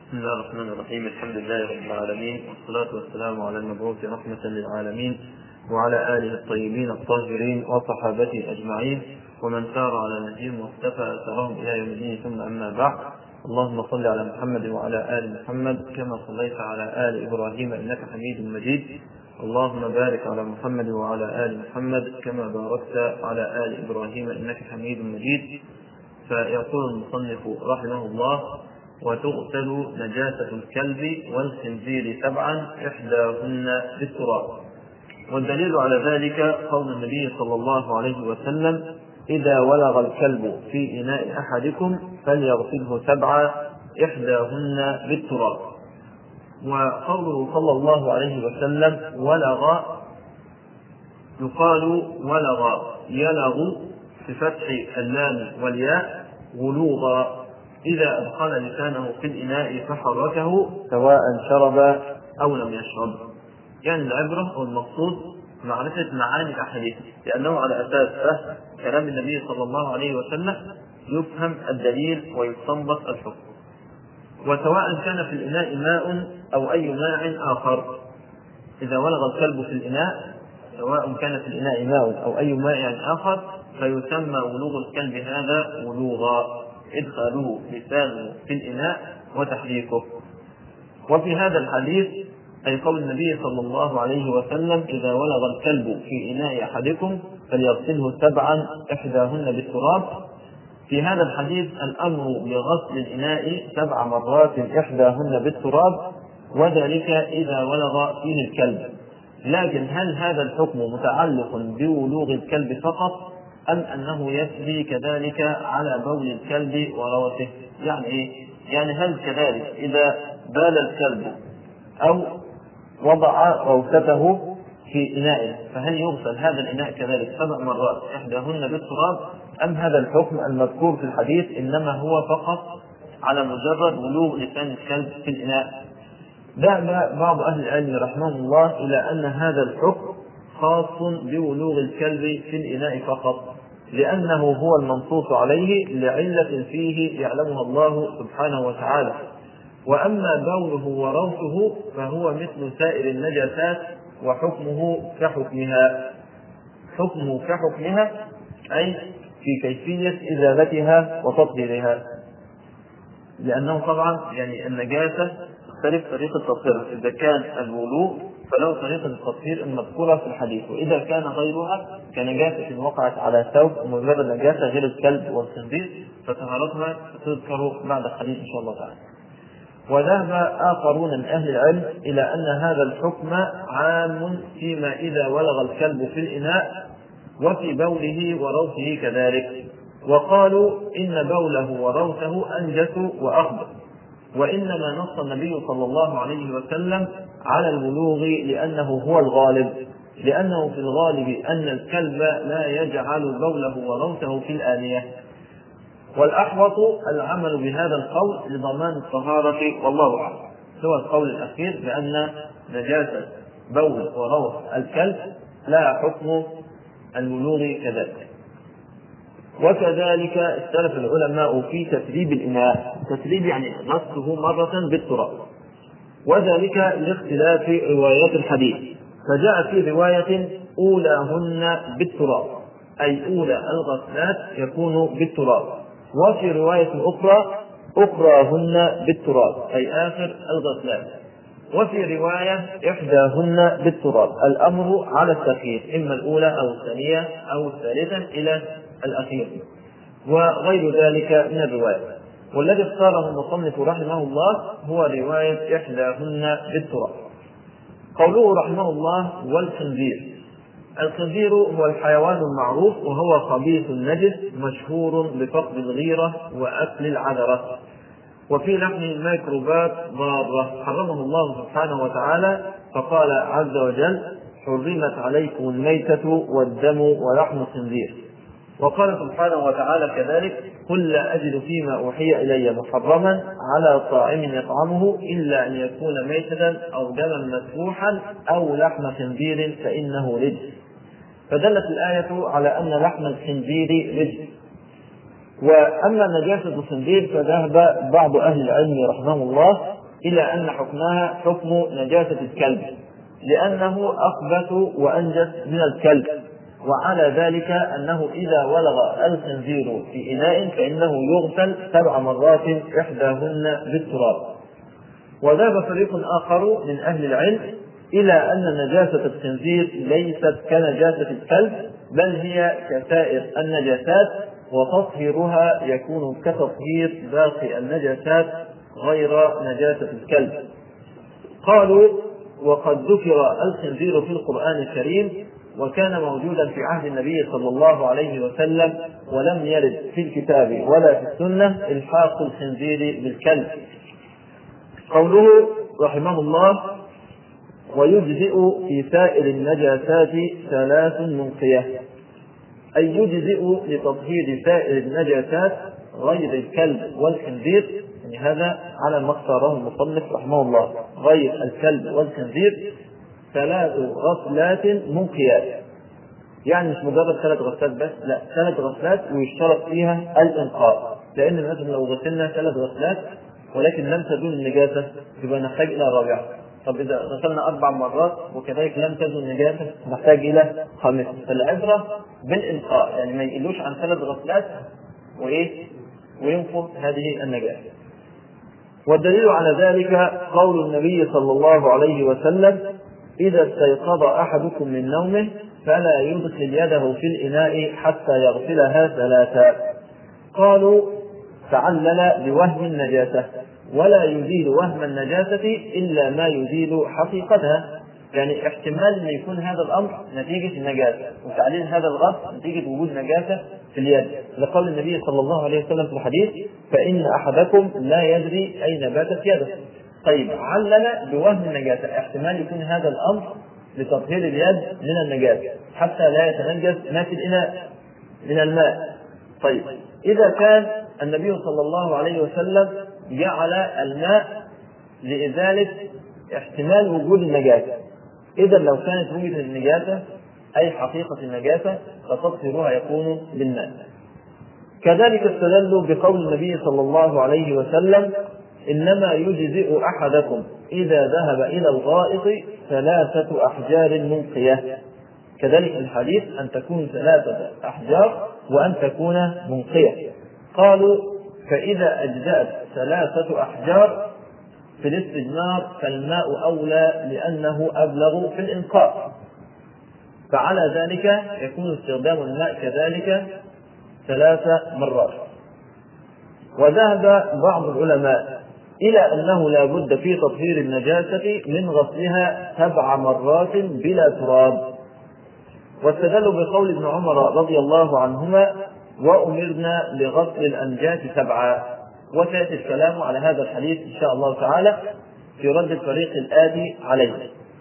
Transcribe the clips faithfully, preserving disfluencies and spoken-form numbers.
بسم الله الرحمن الرحيم. الحمد لله رب العالمين، والصلاة والسلام على المبعوث رحمة للعالمين وعلى آله الطيبين الطاهرين وصحابته أجمعين ومن سار على نهجهم واختفى أثرهم إلى يوم الدين. ثم أما بعد، اللهم صل على محمد وعلى آل محمد كما صليت على آل إبراهيم إنك حميد مجيد. اللهم بارك على محمد وعلى آل محمد كما باركت على آل إبراهيم إنك حميد مجيد. فيقول المصنف رحمه الله: وتغسل نجاسة الكلب والخنزير سبعا إحداهن بالتراب. والدليل على ذلك قول النبي صلى الله عليه وسلم: إذا ولغ الكلب في إناء أحدكم فليغسله سبعا إحداهن بالتراب. وقوله صلى الله عليه وسلم ولغ، يقال ولغ يلغ بفتح اللام والياء ولوغا، إذا أدخل لسانه في الإناء فحركه سواء شرب أو لم يشرب. يعني العبرة والمقصود معرفة معاني الأحاديث، لأنه على أساس فهم كلام النبي صلى الله عليه وسلم يفهم الدليل ويستنبط الحكم. وسواء كان في الإناء ماء أو أي ماء آخر، إذا ولغ الكلب في الإناء سواء كان في الإناء ماء أو أي ماء آخر فيسمى ولوغ الكلب هذا ولوغا، إدخاله لسانه في الإناء وتحريكه. وفي هذا الحديث أي قول النبي صلى الله عليه وسلم: إذا ولغ الكلب في إناء أحدكم فليغسله سبعا إحداهن بالتراب. في هذا الحديث الأمر بغسل الإناء سبع مرات إحداهن بالتراب، وذلك إذا ولغ فيه الكلب. لكن هل هذا الحكم متعلق بولوغ الكلب فقط، أم أنه يسري كذلك على بول الكلب وروثه؟ يعني إيه؟ يعني هل كذلك إذا بال الكلب أو وضع روثته في إناء فهل يغسل هذا الإناء كذلك سبع مرات إحداهن بالتراب، أم هذا الحكم المذكور في الحديث إنما هو فقط على مجرد ولوغ لسان الكلب في الإناء؟ ذهب بعض أهل العلم رحمه الله إلى أن هذا الحكم خاص بولوغ الكلب في الإناء فقط، لأنه هو المنصوص عليه لعلة فيه يعلمها الله سبحانه وتعالى. وأما بوله وروثه فهو مثل سائر النجاسات وحكمه كحكمها، حكمه كحكمها أي في كيفية إزالتها وتطهيرها، لأنه طبعا يعني النجاسة تختلف طريقة تطهيرها. إذا كان الولوغ فله طريقة التطهير المذكورة في الحديث، وإذا كان غيرها كنجاسة وقعت على ثوب ومجرد نجاسة غير الكلب والخنزير فطهارتها تذكر بعد الحديث إن شاء الله تعالى. وذهب آخرون من أهل العلم إلى أن هذا الحكم عام فيما إذا ولغ الكلب في الإناء وفي بوله وروثه كذلك، وقالوا إن بوله وروثه أنجس وأخبث. وإنما نص النبي صلى الله عليه وسلم على الولوغ لأنه هو الغالب، لأنه في الغالب أن الكلب لا يجعل بوله وروثه في الآنية. والأحوط العمل بهذا القول لضمان الطهارة، والله أعلم. سوى القول الأخير بأن نجاسة بول وروث الكلب لا حكم الولوغ كذلك. وكذلك اختلف العلماء في تتريب الإناء. تتريب يعني غسله مرة بالتراب، وذلك لاختلاف روايات الحديث. فجاء في رواية أولاهن بالتراب، أي أولى الغسلات يكون بالتراب، وفي رواية أخرى أخراهن بالتراب، أي آخر الغسلات، وفي رواية إحداهن بالتراب. الأمر على التخيير، إما الأولى أو الثانية أو الثالثة إلى الأخير، وغير ذلك من الرواية. والذي اختاره المصنف رحمه الله هو رواية إحداهن بالتراب. قوله رحمه الله: والخنزير. الخنزير هو الحيوان المعروف، وهو خبيث النجس مشهور بفقد الغيرة وأكل العذرة، وفي لحمه ميكروبات ضارة حرمه الله سبحانه وتعالى، فقال عز وجل: حرمت عليكم الميتة والدم ولحم الخنزير. وقال سبحانه وتعالى كذلك: قل لا أجد فيما أوحي إلي محرما على طاعم يطعمه إلا أن يكون ميتة أو دما مسفوحا أو لحم خنزير فإنه رجس. فدلت الآية على أن لحم الخنزير رجس. وأما نجاسة الخنزير فذهب بعض أهل العلم رحمه الله إلى أن حكمها حكم نجاسة الكلب، لأنه أخبث وأنجس من الكلب، وعلى ذلك أنه إذا ولغ الخنزير في إناء فإنه يغسل سبع مرات إحداهن بالتراب. وذهب فريق آخر من أهل العلم إلى أن نجاسة الخنزير ليست كنجاسة الكلب، بل هي كسائر النجاسات، وتطهيرها يكون كتطهير باقي النجاسات غير نجاسة الكلب. قالوا: وقد ذكر الخنزير في القرآن الكريم، وكان موجودا في عهد النبي صلى الله عليه وسلم، ولم يرد في الكتاب ولا في السنة إلحاق الخنزير بالكلب. قوله رحمه الله: ويجزئ في سائر النجاسات ثلاث منقية، أي يجزئ لتطهير سائر النجاسات غير الكلب والخنزير، يعني هذا على ما اختاره المصنف رحمه الله، غير الكلب والخنزير ثلاث غسلات منقيات، يعني مش مجرد ثلاث غسلات بس، لا، ثلاث غسلات ويشترط فيها الإنقاء، لأن مثلا لو غسلنا ثلاث غسلات ولكن لم تزول النجاسة يبقى نحتاج إلى رابعة. طب إذا غسلنا أربع مرات وكذلك لم تزول النجاسة نحتاج إلى خامسة. فالعبرة بالإنقاء، يعني ما يقلوش عن ثلاث غسلات وإيه وينقض هذه النجاسة. والدليل على ذلك قول النبي صلى الله عليه وسلم: إذا استيقظ أحدكم من نومه فلا يدخل يده في الإناء حتى يغسلها ثلاثا. قالوا: تعلل بوهم النجاسة، ولا يزيل وهم النجاسة إلا ما يزيل حقيقتها، يعني احتمال أن يكون هذا الأمر نتيجة النجاسة، وتعليل هذا الغسل نتيجة وجود نجاسة في اليد، لقول النبي صلى الله عليه وسلم في الحديث: فإن أحدكم لا يدري أين باتت يده. طيب، علل بوهم النجاسة، احتمال يكون هذا الأمر لتطهير اليد من النجاسة حتى لا يتنجس ما في الإناء من الماء. طيب، إذا كان النبي صلى الله عليه وسلم جعل الماء لإزالة احتمال وجود النجاسة، إذا لو كانت وجدت النجاسة أي حقيقة النجاسة فتطهيرها يكون بالماء. كذلك استدلوا بقول النبي صلى الله عليه وسلم: إنما يجزئ أحدكم إذا ذهب إلى الغائط ثلاثة أحجار منقية. كذلك الحديث أن تكون ثلاثة أحجار وأن تكون منقية. قالوا: فإذا أجزأت ثلاثة أحجار في الاستجمار فالماء أولى لأنه أبلغ في الإنقاء، فعلى ذلك يكون استخدام الماء كذلك ثلاث مرات. وذهب بعض العلماء إلى أنه لا بد في تطهير النجاسة من غسلها سبع مرات بلا تراب، واستدلوا بقول ابن عمر رضي الله عنهما: وأمرنا لغسل الأنجاس سبعا. وسيأتي الكلام على هذا الحديث إن شاء الله تعالى في رد الطريق الآتي عليه.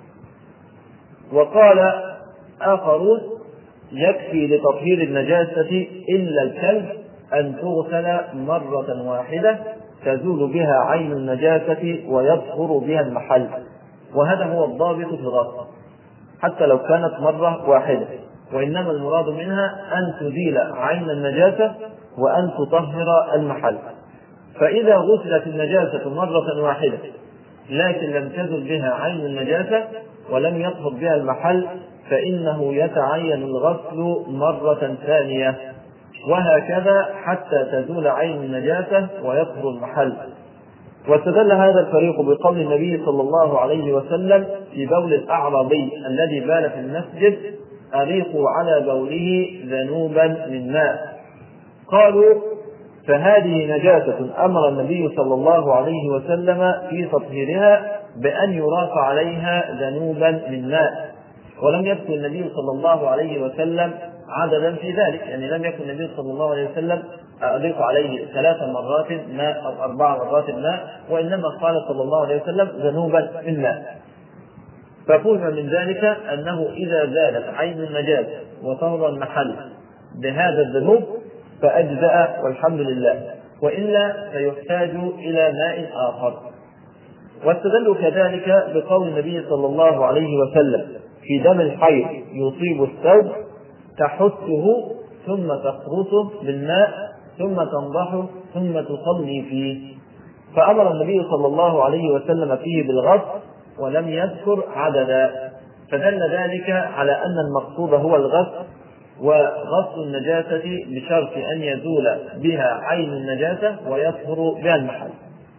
وقال آخرون: يكفي لتطهير النجاسة إلا الكلب أن تغسل مرة واحدة تزول بها عين النجاسة ويطهر بها المحل، وهذا هو الضابط في الغسل حتى لو كانت مرة واحدة، وإنما المراد منها أن تزيل عين النجاسة وأن تطهر المحل. فإذا غسلت النجاسة مرة واحدة لكن لم تزل بها عين النجاسة ولم يطهر بها المحل فإنه يتعين الغسل مرة ثانية، وهكذا حتى تزول عين النجاسة ويطهر المحل. واستدل هذا الفريق بقول النبي صلى الله عليه وسلم في بول الأعرابي الذي بال في المسجد: أريقوا على بوله ذنوبا من ماء. قالوا: فهذه نجاسة أمر النبي صلى الله عليه وسلم في تطهيرها بأن يراق عليها ذنوبا من ماء، ولم يذكر النبي صلى الله عليه وسلم عددا في ذلك، يعني لم يكن النبي صلى الله عليه وسلم أضيف عليه ثلاث مرات ماء أو أربع مرات ماء، وإنما قال صلى الله عليه وسلم ذنوبا من ماء. ففهم من ذلك أنه إذا زالت عين النجاسة وطهر المحل بهذا الذنوب فأجزأ والحمد لله، وإلا فيحتاج إلى ماء آخر. واستدلوا كذلك بقول النبي صلى الله عليه وسلم في دم الحيض يصيب الثوب: تحثه ثم تخرصه بالماء ثم تنضحه ثم تصلي فيه. فأمر النبي صلى الله عليه وسلم فيه بالغسل ولم يذكر عددا، فدل ذلك على أن المقصود هو الغسل، وغسل النجاسة بشرط أن يزول بها عين النجاسة ويطهر بها المحل.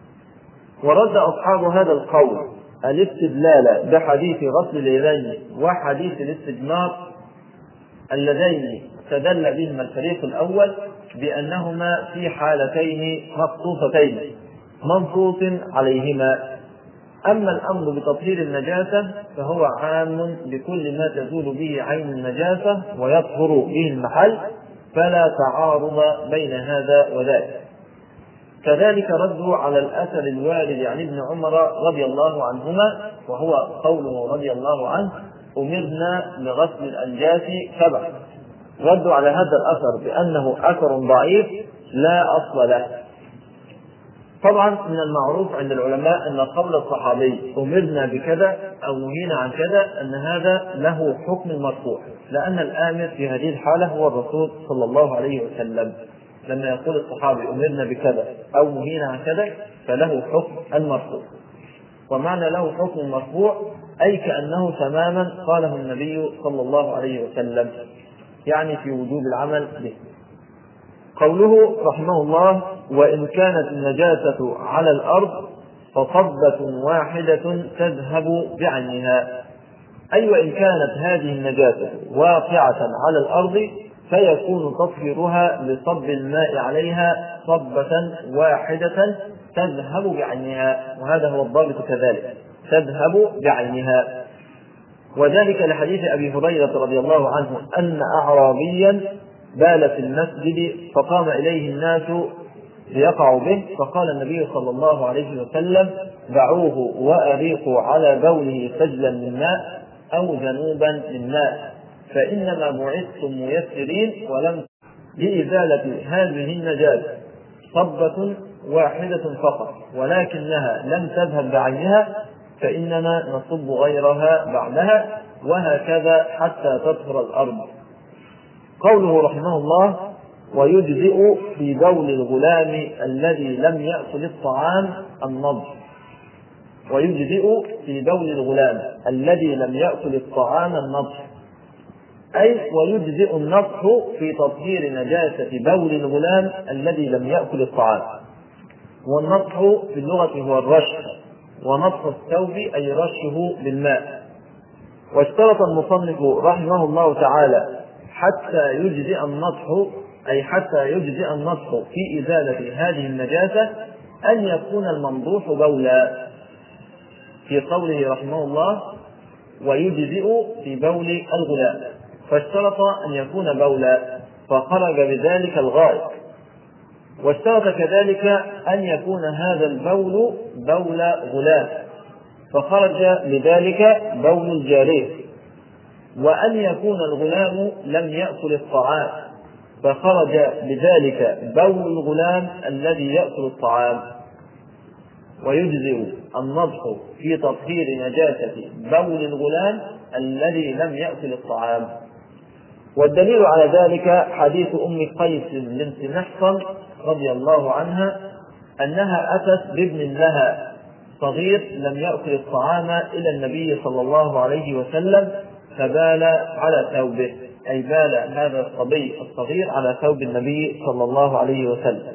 ورد أصحاب هذا القول الاستدلال بحديث غسل اليدين وحديث الاستجمار اللذين استدل بهما الفريق الأول بأنهما في حالتين مخصوصتين منصوص عليهما. أما الأمر بتطهير النجاسة فهو عام بكل ما تزول به عين النجاسة ويطهر به المحل، فلا تعارض بين هذا وذاك. كذلك ردوا على الأثر الوارد عن ابن عمر رضي الله عنهما، وهو قوله رضي الله عنه: أمرنا بغسل الأنجاس سبع. ردوا على هذا الأثر بأنه أثر ضعيف لا أصل له. طبعا من المعروف عند العلماء أن قول الصحابي أمرنا بكذا أو نهينا عن كذا أن هذا له حكم المرفوع، لأن الآمر في هذه الحالة هو الرسول صلى الله عليه وسلم. لما يقول الصحابي أمرنا بكذا أو نهينا عن كذا فله حكم المرفوع. ومعنى له حكم المرفوع أي كأنه تماما قاله النبي صلى الله عليه وسلم، يعني في وجوب العمل به. قوله رحمه الله: وإن كانت النجاسة على الأرض فصبة واحدة تذهب بعينها، أي وإن كانت هذه النجاسة واقعة على الأرض فيكون تطهيرها بصب الماء عليها صبة واحدة تذهب بعينها، وهذا هو الضابط كذلك، تذهب بعينها. وذلك لحديث أبي هريرة رضي الله عنه أن أعرابيا بال في المسجد فقام إليه الناس ليقعوا به، فقال النبي صلى الله عليه وسلم: دعوه وأريقوا على بوله سجلا من ماء أو ذنوبا من ماء، فإنما بعثتم ميسرين ولم لإزالة هذه النجاسة صبة واحدة فقط، ولكنها لم تذهب بعينها، فإننا نصب غيرها بعدها، وهكذا حتى تطهر الأرض. قوله رحمه الله: ويجزئ في بول الغلام الذي لم يأكل الطعام النضح. ويجزئ في بول الغلام الذي لم يأكل الطعام النضح، أي ويجزئ النضح في تطهير نجاسة بول الغلام الذي لم يأكل الطعام. والنضح في اللغة هو الرش، ونضح الثوب أي رشه بالماء. واشترط المصنف رحمه الله تعالى حتى يجزئ النضح، أي حتى يجزئ النضح في إزالة هذه النجاسة أن يكون المنضوح بولا، في قوله رحمه الله: ويجزئ في بول الغلام، فاشترط أن يكون بولا فخرج بذلك الغائط. واشترط كذلك أن يكون هذا البول بول غلام فخرج بذلك بول الجارية، وأن يكون الغلام لم يأكل الطعام فخرج بذلك بول الغلام الذي يأكل الطعام. ويجزئ النضح في تطهير نجاسة بول الغلام الذي لم يأكل الطعام. والدليل على ذلك حديث أم قيس بنت محصن رضي الله عنها أنها أتت بابن لها صغير لم يأكل الطعام إلى النبي صلى الله عليه وسلم فبال على ثوبه، أي بال هذا الصبي الصغير على ثوب النبي صلى الله عليه وسلم،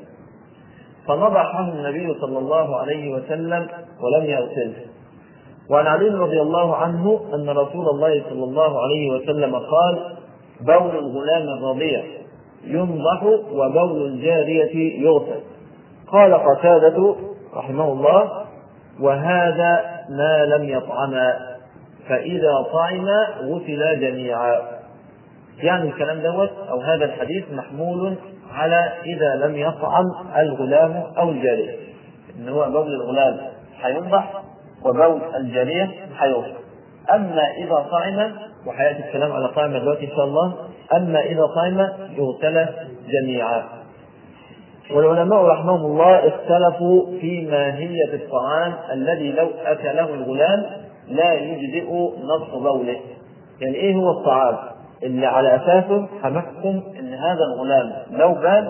فنضحه النبي صلى الله عليه وسلم ولم يغسله. وعن علي رضي الله عنه أن رسول الله صلى الله عليه وسلم قال: بول الغلام الرضيع ينضح وبول الجارية يغسل. قال قتادة رحمه الله: وهذا ما لم يطعما، فإذا طعما غسلا جميعا. يعني الكلام دوت أو هذا الحديث محمول على إذا لم يطعم الغلام أو الجارية، إن هو بول الغلام حينضح وبول الجارية حيغسل. أما إذا طعم، وحياتي الكلام على طعم دلوقتي إن شاء الله، أما إذا طعم يغسل جميعا. والعلماء رحمهم الله اختلفوا في ماهية الطعام الذي لو أكله الغلام لا يجزئ نضح بوله. يعني إيه هو الطعام اللي على أساسه هنحكم إن هذا الغلام لو بال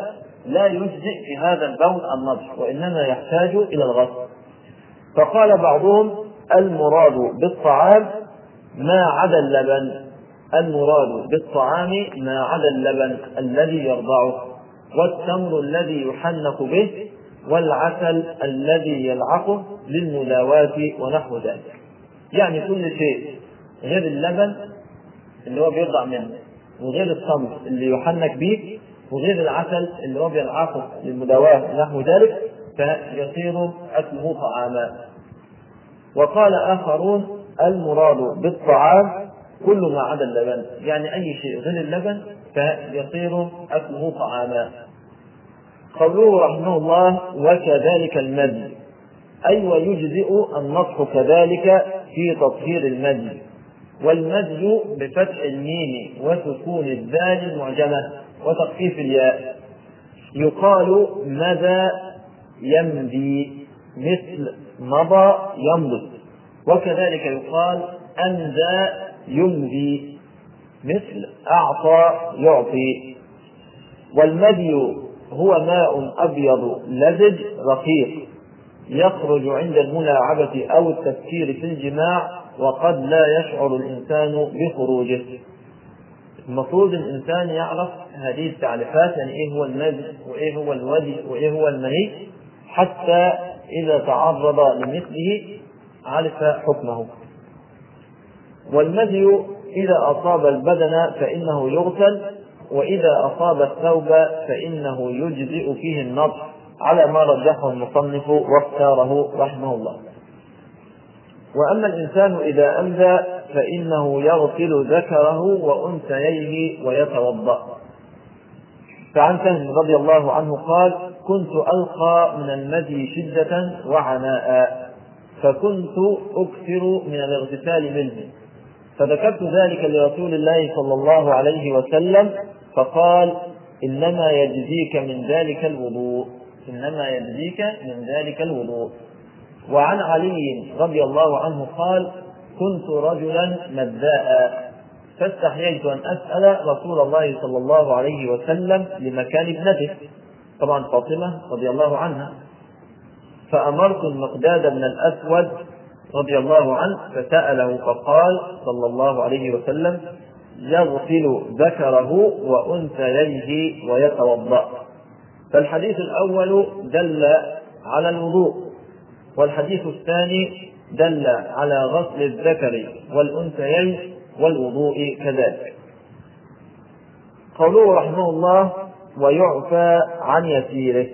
لا يجزئ في هذا البول النضح، وإنما يحتاج إلى الغسل. فقال بعضهم المراد بالطعام ما عدا اللبن، المراد بالطعام ما عدا اللبن الذي يرضعه، والتمر الذي يحنك به، والعسل الذي يلعقه للمداواة ونحو ذلك. يعني كل شيء غير اللبن اللي هو بيرضع منه، وغير التمر اللي يحنك به، وغير العسل اللي هو بيلعقه للمداواة ونحو ذلك، فيصير أكله طعاما. وقال آخرون المراد بالطعام كل ما عدا اللبن، يعني أي شيء غير اللبن فيصير أكله طعاما. قوله رحمه الله وكذلك المذي، أي ويجزئ النطح كذلك في تطهير المذي. والمذي بفتح الميم وسكون الذال المعجمة وتخفيف الياء. يقال مذى يمذي مثل مضى يمضي، وكذلك يقال أنذى يمذي مثل أعطى يعطي. والمذي هو ماء أبيض لزج رقيق يخرج عند الملاعبة أو التفكير في الجماع، وقد لا يشعر الإنسان بخروجه. المفروض الإنسان يعرف هذه التعريفات، يعني إيه هو المذي وإيه هو الودي وإيه هو المني، حتى إذا تعرض لمثله عرف حكمه. والمذي إذا أصاب البدن فإنه يغسل، وإذا أصاب الثوب فإنه يجزئ فيه النطح على ما رجحه المصنف واختاره رحمه الله. وأما الإنسان إذا أمذى فإنه يغسل ذكره وأنثييه ويتوضأ. فعن سهل رضي الله عنه قال كنت ألقى من المذي شدة وعناء، فكنت أكثر من الاغتسال منه، فذكرت ذلك لرسول الله صلى الله عليه وسلم فقال إنما يجزيك من ذلك الوضوء، إنما يجزيك من ذلك الوضوء. وعن علي رضي الله عنه قال كنت رجلا مذاء، فاستحييت أن أسأل رسول الله صلى الله عليه وسلم لمكان ابنته، طبعا فاطمة رضي الله عنها، فأمرت المقداد بن الأسود رضي الله عنه فسأله، فقال صلى الله عليه وسلم يغسل ذكره وأنثييه ويتوضأ. فالحديث الأول دل على الوضوء، والحديث الثاني دل على غسل الذكر والأنثيين والوضوء كذلك. قوله رحمه الله ويعفى عن يسيره.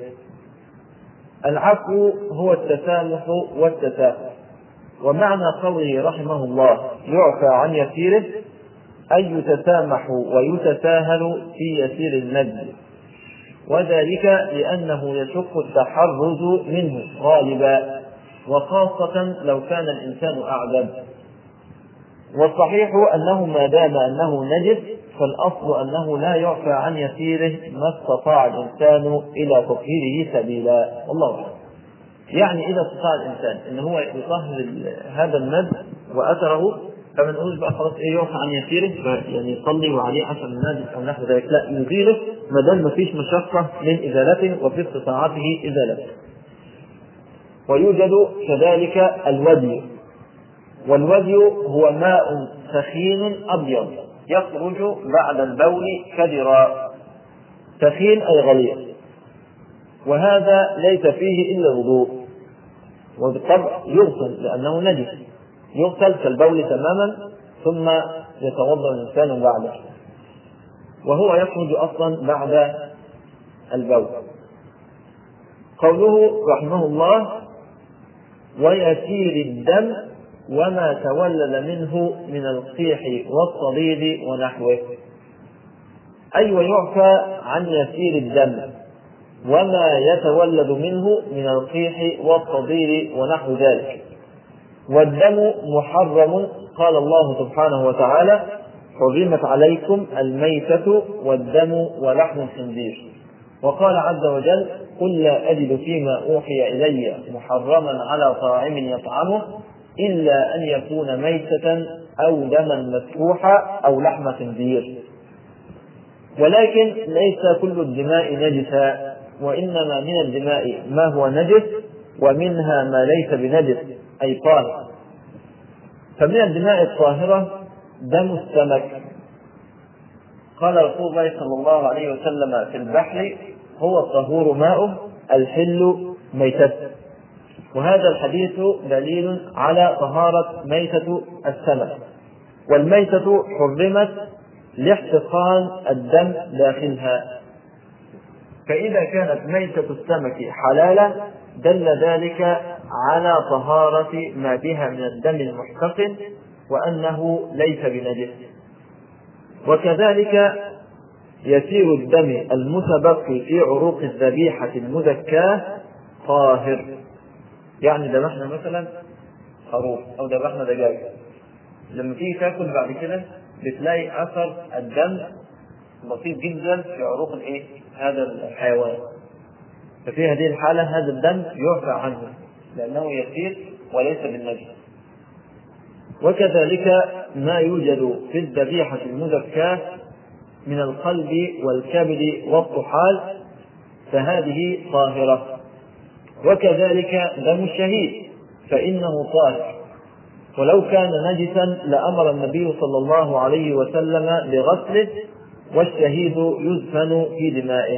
العفو هو التسامح والتساهل، ومعنى قوله رحمه الله يعفى عن يسيره أي يتسامح ويتساهل في يسير المد، وذلك لأنه يشق التحرز منه غالبا، وخاصة لو كان الإنسان أعذب. والصحيح أنه ما دام أنه نجس فالأصل أنه لا يعفى عن يسيره ما استطاع الإنسان إلى تطهيره سبيلا، والله أعلم. يعني إذا استطاع الإنسان أن هو يطهر هذا المد وأثره، فمن نقول بقى خلاص إيه يعفى عن يسيره يعني يصلي وعليه عشر الناجس أو نحو ذلك، لا، يزيله ما دام ما فيش مشقة من إزالته وفي استطاعته إزالته. ويوجد كذلك الودي، والودي هو ماء سخين أبيض يخرج بعد البول كدراء، سخين أي غليظ، وهذا ليس فيه إلا الوضوء، وبالطبع يغسل لأنه نجس، يغسل كالبول تماما ثم يتوضأ الإنسان بعده، وهو يخرج أصلا بعد البول. قوله رحمه الله ويسير الدم وما تولد منه من القيح والصديد ونحوه، أي ويعفى عن يسير الدم وما يتولد منه من القيح والصديد ونحو ذلك. والدم محرم، قال الله سبحانه وتعالى حرمت عليكم الميتة والدم ولحم الخنزير. وقال عز وجل قل لا أجد فيما أوحي إلي محرما على طاعم يطعمه إلا أن يكون ميتة أو دما مسفوحا أو لحم خنزير. ولكن ليس كل الدماء نجسا، وإنما من الدماء ما هو نجس ومنها ما ليس بنجس أي طاهر. فمن الدماء الطاهرة دم السمك، قال رسول الله صلى الله عليه وسلم في البحر هو الطهور ماؤه الحل ميتته، وهذا الحديث دليل على طهارة ميتة السمك، والميتة حرمت لاحتقان الدم داخلها، فإذا كانت ميتة السمك حلالا دل ذلك على طهارة ما بها من الدم المحتقن وأنه ليس بنجس. وكذلك يسير الدم المتبقي في عروق الذبيحة المزكاة طاهر، يعني ذبحنا مثلا خروف أو ذبحنا دجاج، لما تيجي تاكل بعد كده بتلاقي أثر الدم بسيط جدا في عروق الايه هذا الحيوان، ففي هذه الحالة هذا الدم يعفى عنه لأنه يسير وليس بالنجس. وكذلك ما يوجد في الذبيحة المزكاة من القلب والكبد والطحال فهذه طاهرة. وكذلك دم الشهيد فإنه طاهر، ولو كان نجسا لأمر النبي صلى الله عليه وسلم بغسله، والشهيد يدفن في دمائه.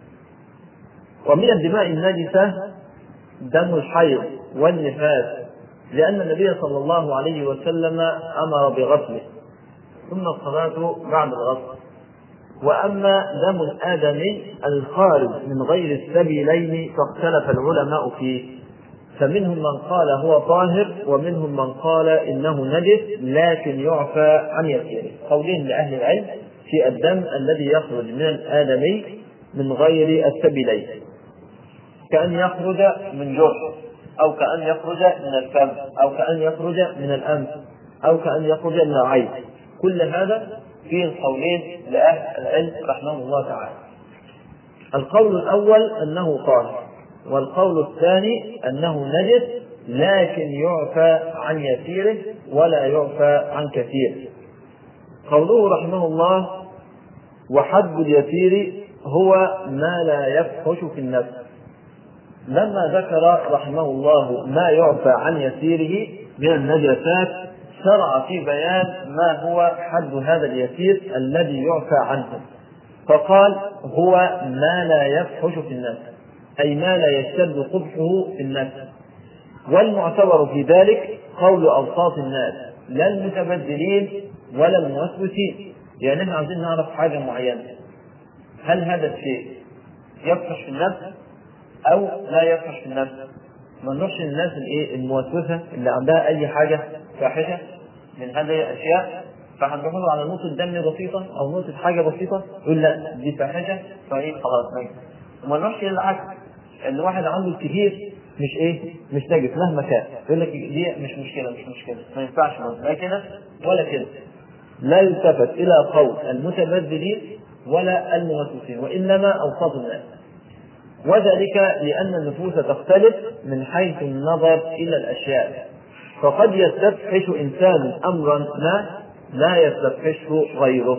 ومن الدماء النجسة دم الحيض والنفاس، لأن النبي صلى الله عليه وسلم أمر بغسله، ثم الصلاة بعد الغسل. وأما دم الآدمي الخارج من غير السبيلين فاختلف العلماء فيه، فمنهم من قال هو طاهر ومنهم من قال إنه نجس لكن يعفى عن يسيره. قولين لأهل العلم في الدم الذي يخرج من الآدمي من غير السبيلين، كأن يخرج من جرح، أو كأن يخرج من الفم، أو كأن يخرج من الأنف، أو كأن يخرج من العين، كل هذا فيه القولين لأهل العلم رحمه الله تعالى. القول الأول أنه طاهر، والقول الثاني أنه نجس لكن يعفى عن يسيره ولا يعفى عن كثيره. قوله رحمه الله وحد اليسير هو ما لا يفحش في النفس، لما ذكر رحمه الله ما يعفى عن يسيره من النجاسات شرع في بيان ما هو حد هذا اليسير الذي يعفى عنه، فقال هو ما لا يفحش في النفس، أي ما لا يشتد قبحه في النفس. والمعتبر في ذلك قول أوساط الناس لا المتبدلين ولا الموسوسين، يعني احنا عايزين نعرف حاجة معينة، هل هذا الشيء يفحش في النفس أو لا يفحش في النفس؟ ما نروحش الناس الايه الموسوسة اللي عندها أي حاجة فاحشة من هذه الأشياء فهنروح له على نقطة دم بسيطة أو نقطة حاجة بسيطة يقول لا دي فاحشة فإيه خلاص نجس. وما نروحش للعكس، إن واحد عنده كتير مش ايه مش نجس مهما كان يقول لك دي مش مشكلة مش مشكلة ما ينفعش لا كده ولا كده. لا يلتفت إلى قول المتبذلين ولا الموسوسين، وإنما أوساط الناس، وذلك لأن النفوس تختلف من حيث النظر إلى الأشياء، فقد يستفحش إنسان أمرا ما لا يستفحشه غيره.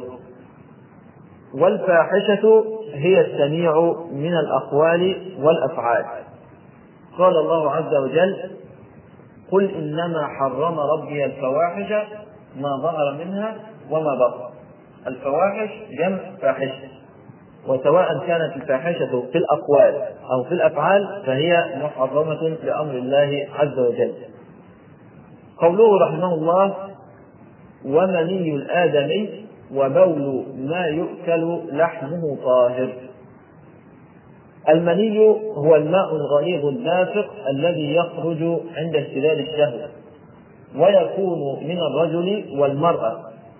والفاحشة هي الشنيع من الأقوال والأفعال. قال الله عز وجل قل إنما حرم ربي الفواحش ما ظهر منها وما بطن. الفواحش جمع فاحشة، وسواء كانت الفاحشة في الأقوال أو في الأفعال فهي محرمة لأمر الله عز وجل. قوله رحمه الله ومني الآدمي وبول ما يؤكل لحمه طاهر. المني هو الماء الغليظ الدافق الذي يخرج عند اشتداد الشهوة، ويكون من الرجل والمرأة.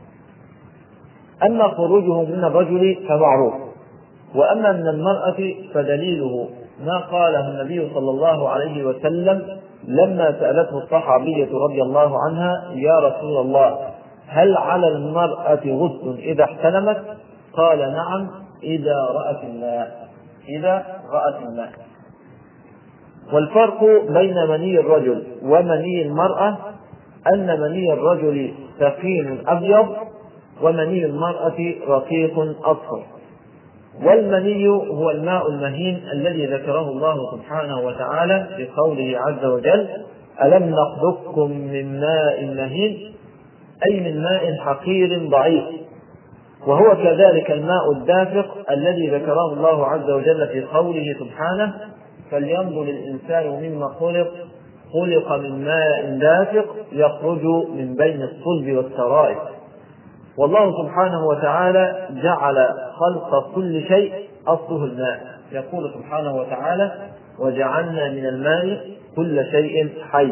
أما خروجه من الرجل فمعروف، وأما من المرأة فدليله ما قاله النبي صلى الله عليه وسلم لما سألته الصحابية رضي الله عنها يا رسول الله هل على المرأة غسل إذا احتلمت؟ قال نعم إذا رأت الماء إذا رأت الماء. والفرق بين مني الرجل ومني المرأة أن مني الرجل ثقيل أبيض ومني المرأة رقيق أصفر. والمني هو الماء المهين الذي ذكره الله سبحانه وتعالى في قوله عز وجل: ألم نخلقكم من ماء مهين، أي من ماء حقير ضعيف. وهو كذلك الماء الدافق الذي ذكره الله عز وجل في قوله سبحانه: فلينظر الإنسان مما خلق، خلق من ماء دافق يخرج من بين الصلب والترائب. والله سبحانه وتعالى جعل خلق كل شيء أصله الماء، يقول سبحانه وتعالى: وجعلنا من الماء كل شيء حي.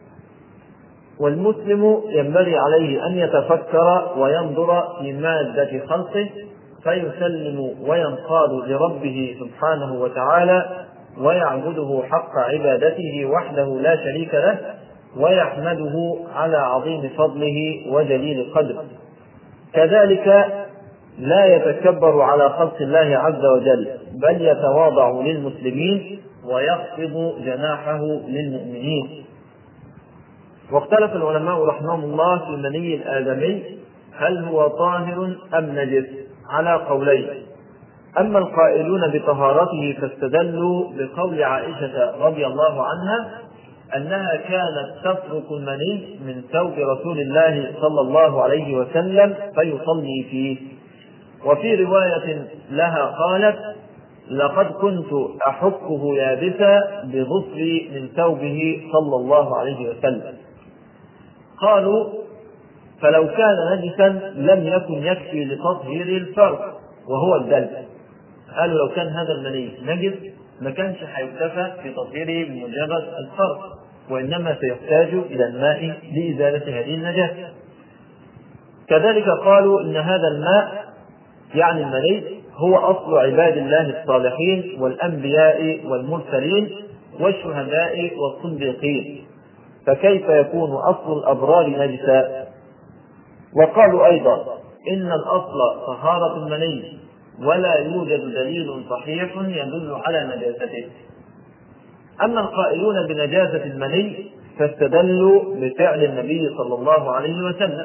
والمسلم ينبغي عليه أن يتفكر وينظر في مادة خلقه فيسلم وينقاد لربه سبحانه وتعالى ويعبده حق عبادته وحده لا شريك له، ويحمده على عظيم فضله وجليل قدره. كذلك لا يتكبر على خلق الله عز وجل، بل يتواضع للمسلمين ويخفض جناحه للمؤمنين. واختلف العلماء رحمهم الله في المني الآدمي هل هو طاهر أم نجس على قولين. أما القائلون بطهارته فاستدلوا بقول عائشة رضي الله عنها أنها كانت تفرك المني من ثوب رسول الله صلى الله عليه وسلم فيصلي فيه. وفي رواية لها قالت: لقد كنت أحكه يابسا بظفري من ثوبه صلى الله عليه وسلم. قالوا: فلو كان نجسا لم يكن يكفي لتطهير الفرق وهو الدلك. قالوا لو كان هذا المني نجس ما كانش هيكتفى في تطهيره بمجرد الفرق، وإنما سيحتاج إلى الماء لإزالة هذه النجاسة. كذلك قالوا إن هذا الماء يعني المني هو أصل عباد الله الصالحين والأنبياء والمرسلين والشهداء والصديقين، فكيف يكون أصل الأبرار نجسا؟ وقالوا أيضا إن الأصل طهارة المني ولا يوجد دليل صحيح يدل على نجاسته. أما القائلون بنجاسة المني فاستدلوا بفعل النبي صلى الله عليه وسلم،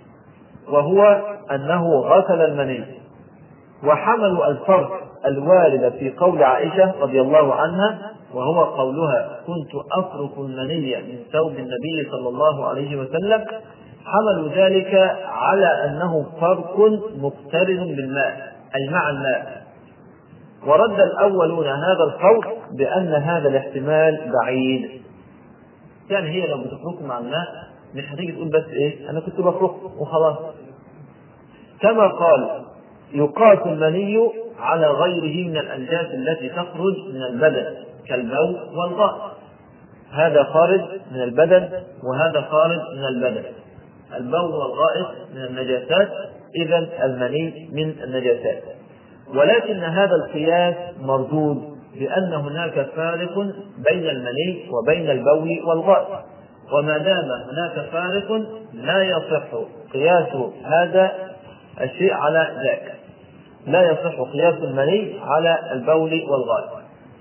وهو أنه غسل المني، وحملوا الفرق الوارد في قول عائشة رضي الله عنها وهو قولها: كنت أفرك المني من ثوب النبي صلى الله عليه وسلم، حملوا ذلك على أنه فرق مقترن بالماء أي مع الماء. ورد الأولون هذا القول بأن هذا الاحتمال بعيد، يعني هي لو بتفرق مع الماء مش هتيجي تقول بس إيه أنا كنت بفرق وخلاص. كما قال: يقاس المني على غيره من الأنجاس التي تخرج من البدن كالبول والغائط، هذا خارج من البدن وهذا خارج من البدن. البول والغائط من النجاسات، إذن المني من النجاسات. ولكن هذا القياس مردود لأن هناك فارق بين المني وبين البول والغائط، وما دام هناك فارق لا يصح قياس هذا الشيء على ذاك، لا يصح قياس المني على البول والغائط،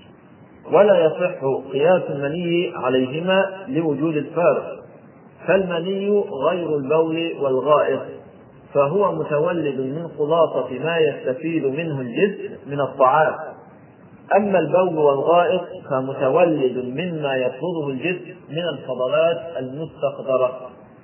ولا يصح قياس المني عليهما لوجود الفارق. فالمني غير البول والغائط، فهو متولد من خلاصة ما يستفيد منه الجسم من الطعام. أما البول والغائط فمتولد مما يطرده الجسم من الفضلات المستقدرة.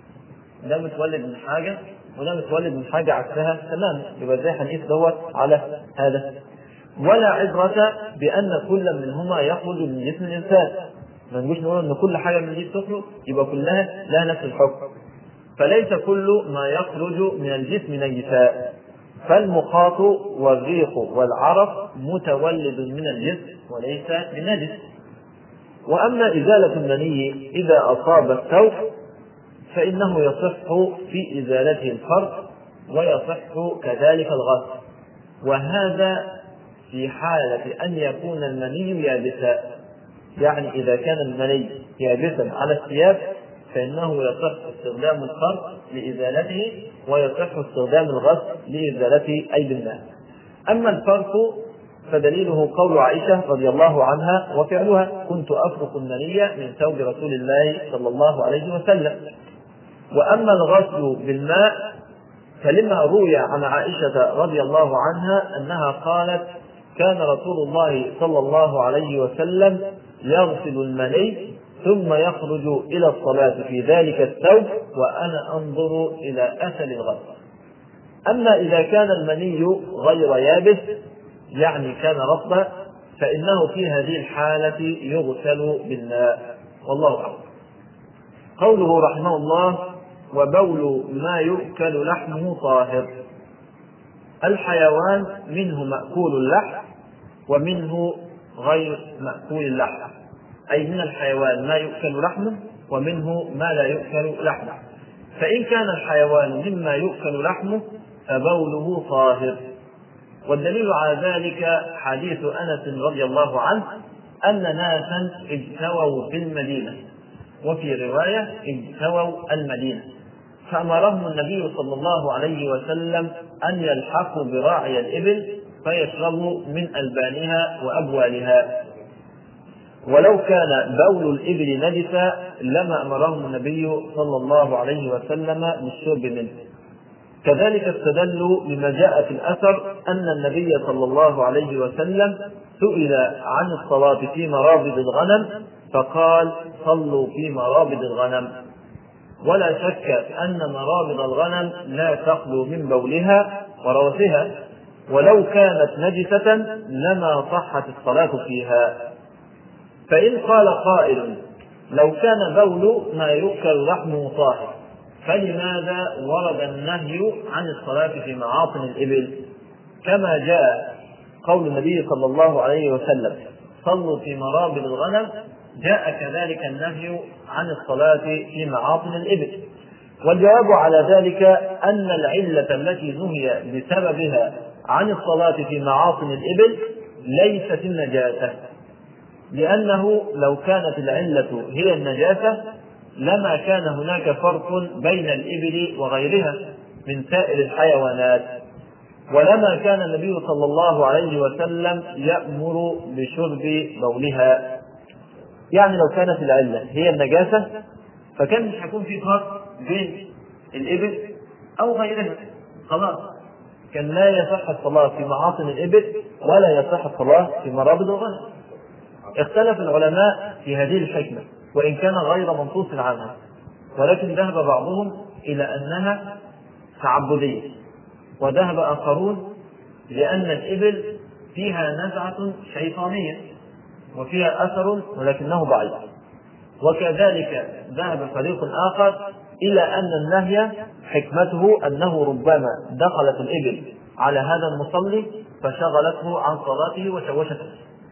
ده متولد من حاجة وده متولد من حاجة عكسها تماما، يبقى ازاي هنقيس دوت على هذا؟ ولا عبرة بأن كل منهما يخرج من جسم الإنسان، ما نجيش نقول ان كل حاجة من دي تخرج يبقى كلها لها نفس الحكم، فليس كل ما يخرج من الجسم نجسا، فالمخاط والريق والعرق متولد من الجسم وليس بنجس. وأما إزالة المني إذا أصاب الثوب فإنه يصح في إزالته الفرق ويصح كذلك الغسل، وهذا في حالة أن يكون المني يابسا، يعني إذا كان المني يابسا على الثياب فإنه يصح استخدام الفرق لإزالته ويصح استخدام الغسل لإزالته أي بالماء. أما الفرق فدليله قول عائشة رضي الله عنها وفعلها: كنت أفرق المني من ثوب رسول الله صلى الله عليه وسلم. وأما الغسل بالماء فلما روي عن عائشة رضي الله عنها أنها قالت: كان رسول الله صلى الله عليه وسلم يغسل المني ثم يخرج إلى الصلاة في ذلك الثوب وأنا أنظر إلى أثر الغسل. أما إذا كان المني غير يابس يعني كان رطبا فإنه في هذه الحالة يغسل بالماء، والله أعلم. قوله رحمه الله: وبول ما يؤكل لحمه طاهر. الحيوان منه مأكول اللحم ومنه غير مأكول اللحم، أي من الحيوان ما يؤكل لحمه ومنه ما لا يؤكل لحمه. فإن كان الحيوان مما يؤكل لحمه فبوله طاهر، والدليل على ذلك حديث أنس رضي الله عنه أن ناسا اجتووا في المدينة، وفي رواية اجتووا المدينة، فأمرهم النبي صلى الله عليه وسلم أن يلحقوا براعي الإبل فيشربوا من ألبانها وأبوالها، ولو كان بول الإبل نجسا لما أمرهم النبي صلى الله عليه وسلم بالشرب منه. كذلك استدلوا بما جاء في الأثر أن النبي صلى الله عليه وسلم سئل عن الصلاة في مرابض الغنم فقال: صلوا في مرابض الغنم. ولا شك أن مرابض الغنم لا تخلو من بولها وروثها، ولو كانت نجسة لما صحت الصلاة فيها. فإن قال قائل: لو كان بول ما يؤكل لحمه طاهر فلماذا ورد النهي عن الصلاة في معاطن الإبل كما جاء قول النبي صلى الله عليه وسلم: صلوا في مرابض الغنم، جاء كذلك النهي عن الصلاة في معاطن الإبل؟ والجواب على ذلك أن العلة التي نهي بسببها عن الصلاة في معاطن الإبل ليست النجاسة، لأنه لو كانت العلة هي النجاسة لما كان هناك فرق بين الإبل وغيرها من سائر الحيوانات، ولما كان النبي صلى الله عليه وسلم يأمر بشرب بولها. يعني لو كانت العلة هي النجاسة فكان مش هيكون في فرق بين الإبل أو غيرها، خلاص كان لا يصح الصلاة في معاطن الإبل ولا يصح الصلاة في مرابض الغنم. اختلف العلماء في هذه الحكمة وإن كان غير منصوص عنها، ولكن ذهب بعضهم إلى أنها تعبدية، وذهب آخرون لأن الإبل فيها نزعة شيطانية وفيها أثر ولكنه ضعيف. وكذلك ذهب فريق آخر إلى أن النهي حكمته أنه ربما دخلت الإبل على هذا المصلي فشغلته عن صلاته وشوشته.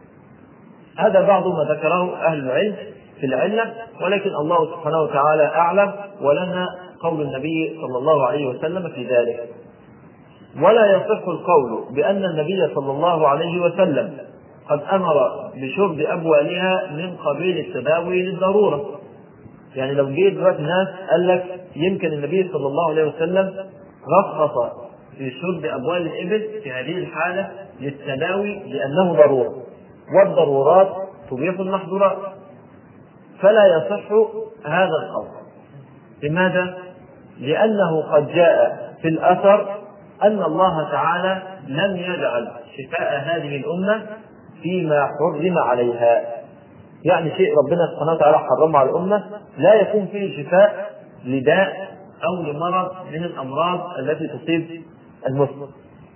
هذا بعض ما ذكره أهل العلم في العلة، ولكن الله سبحانه وتعالى أعلم، ولنا قول النبي صلى الله عليه وسلم في ذلك. ولا يصح القول بأن النبي صلى الله عليه وسلم قد أمر بشرب أبوالها من قبيل التداوي للضرورة. يعني لو جيت دلوقتي ناس قال لك يمكن النبي صلى الله عليه وسلم رخص في شرب أبوال الإبل في هذه الحالة للتداوي لأنه ضرورة، والضرورات تبيح المحظورات، فلا يصح هذا القول. لماذا؟ لأنه قد جاء في الأثر أن الله تعالى لم يجعل شفاء هذه الأمة فيما حرم عليها، يعني شيء ربنا سبحانه وتعالى حرمه على الأمة لا يكون فيه شفاء لداء أو لمرض من الأمراض التي تصيب المسلم.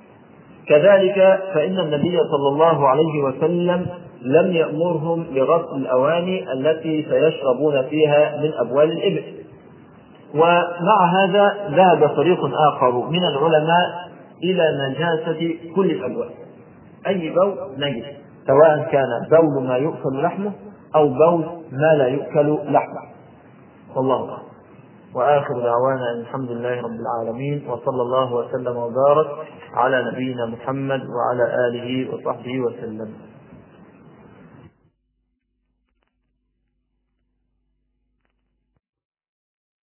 كذلك فإن النبي صلى الله عليه وسلم لم يأمرهم بغسل الأواني التي سيشربون فيها من أبوال الإبل. ومع هذا ذهب فريق آخر من العلماء إلى نجاسة كل الأبوال، أي بول نجس، سواء كان بول ما يؤكل لحمه أو بول ما لا يؤكل لحمه، والله أعلم. وآخر دعوانا أن الحمد لله رب العالمين، وصلى الله وسلم وبارك على نبينا محمد وعلى آله وصحبه وسلم.